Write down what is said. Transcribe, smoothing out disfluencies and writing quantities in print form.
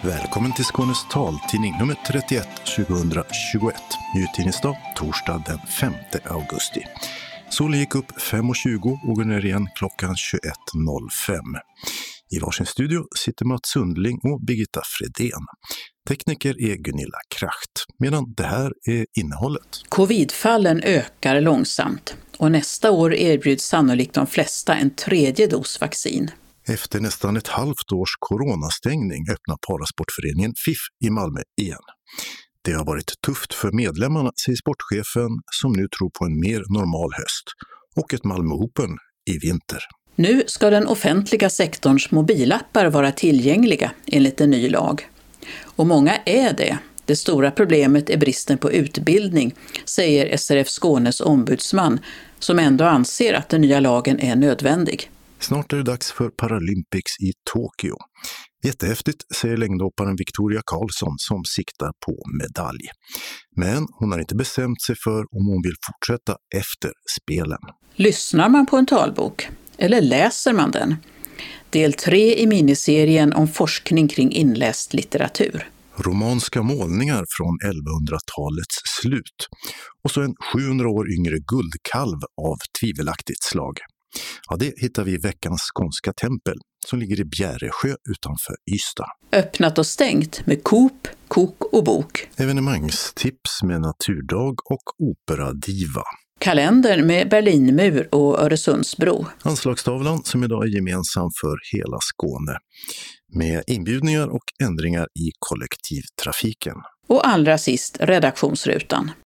Välkommen till Skånes taltidning nummer 31 2021. Utgivningsdag torsdag den 5 augusti. Solen gick upp 5.20 och går ner igen klockan 21.05. I varsin studio sitter Mats Sundling och Birgitta Fredén. Tekniker är Gunilla Kracht, medan det här är innehållet. Covidfallen ökar långsamt och nästa år erbjuds sannolikt de flesta en 3:e dos vaccin. Efter nästan ett halvt års coronastängning öppnar Parasportföreningen FIF i Malmö igen. Det har varit tufft för medlemmarna, säger sportchefen, som nu tror på en mer normal höst och ett Malmö Open i vinter. Nu ska den offentliga sektorns mobilappar vara tillgängliga enligt en ny lag. Och många är det. Det stora problemet är bristen på utbildning, säger SRF Skånes ombudsman, som ändå anser att den nya lagen är nödvändig. Snart är det dags för Paralympics i Tokyo. Jättehäftigt, säger längdhopparen Victoria Karlsson som siktar på medalj. Men hon har inte bestämt sig för om hon vill fortsätta efter spelen. Lyssnar man på en talbok? Eller läser man den? Del 3 i miniserien om forskning kring inläst litteratur. Romanska målningar från 1100-talets slut. Och så en 700 år yngre guldkalv av tvivelaktigt slag. Ja, det hittar vi i veckans skånska tempel som ligger i Bjäresjö utanför Ystad. Öppnat och stängt med Coop, kok och bok. Evenemangstips med naturdag och operadiva. Kalender med Berlinmur och Öresundsbro. Anslagstavlan som idag är gemensam för hela Skåne. Med inbjudningar och ändringar i kollektivtrafiken. Och allra sist redaktionsrutan.